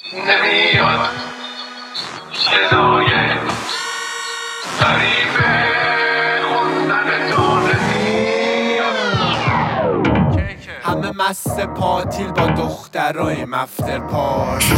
نمیاد صدای غریبه خوندن تو نمیاد. همه مست پاتیل با دخترای مفتر پارتی.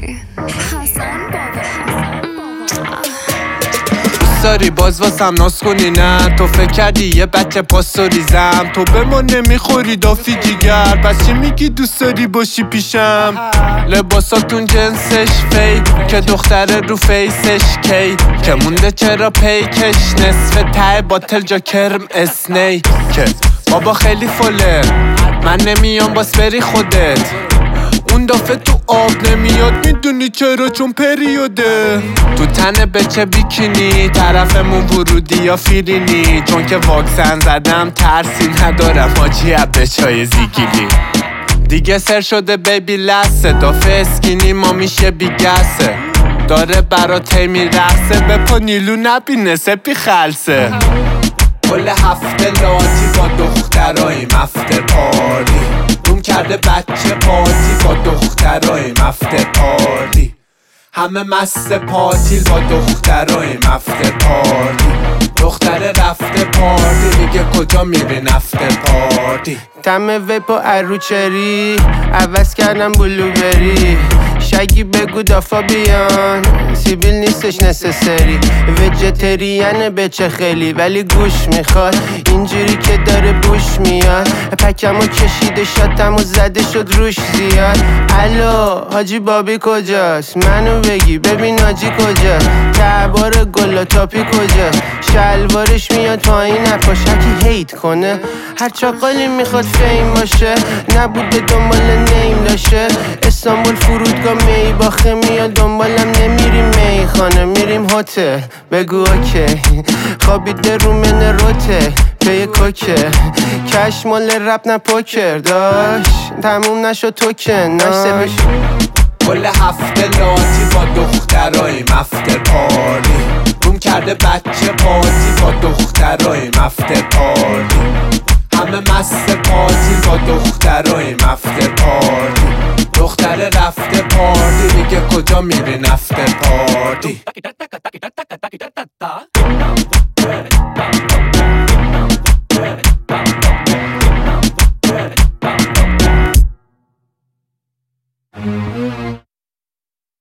داری باز واسم ناز کنی نه؟ تو فکر کردی یه بچه پاسوریزم؟ تو به ما نمیخوری دافی جیگر، پس چی میگی دوست داری باشی پیشم؟ لباساتون جنسش فیک که دختره رو فیسش کی که مونده چرا پیکش نصف ته باتل جا کرم اسنی که بابا خیلی فله من نمیام باس بری خودت. اون دفعه تو آب نمیاد میدونی چرا؟ چون پریوده. تو تن بچه بیکینی طرفمون ورودی یا فیرینی، چون که واکسن زدم ترسی ندارم آجی بچهای زیگیلی. دیگه سر شده بیبی لسه دافه اسکینی ما میشه بیگسه، داره برات میرخصه به پا نیلو نبینه سپی خلصه. کل هفته لاتی با دخترای مفته پاری، روم کرده بچه پارتی با دخترای مفته پاری. همه مست پاتیل با دخترای مفته پاری. دختره رفته پارتی میگه کجا میری نفته پارتی. تم ویپ و اروچری عوض کردم بلوبری. شگی بگو دافا بیان سیبیل نیستش نسسری. ویجتریانه بچه خیلی ولی گوش میخواد اینجوری که داره بوش میاد. پکمو کشیده شاتمو زده شد روش زیاد. الو حاجی بابی کجاست؟ منو بگی ببین حاجی کجاست؟ تبار گلا تاپی کجاست؟ شلوارش میاد پایین نپاشکی هیت کنه. هر چاقالی میخواد فیم باشه نبوده دنبال نیم داشه. استانبول فرودگاه می باخه میاد دنبالم نمیریم میخانه میریم هتل. بگو اوکی خوابیده رو من روته به کوکه کش مال رپ نه پوکر داشت تموم نشد توکن ناش. کل هفته لاتی با دخترای مفته پاری، روم کرده بچه پارتی با دخترای مفته پاری. همه مست پارتی با دخترای مفته پاری. دختره رفته پارتی میگه کجا میری نفته پارتی.